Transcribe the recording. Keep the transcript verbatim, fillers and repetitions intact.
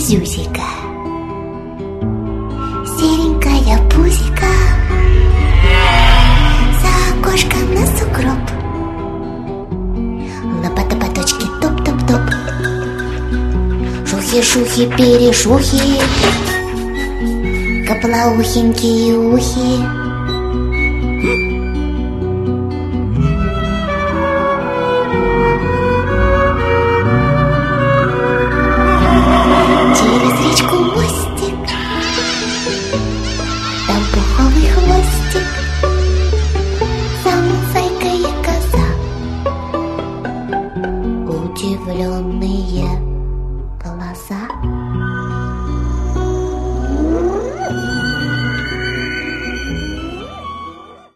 Зюзика, серенькая пузика, за окошко на сугроб, лопата по точке топ-топ-топ, шухи-шухи-перешухи, каплаухенькие ухи. Через речку мостик, там пуховый хвостик, сам зайка и коза. Удивленный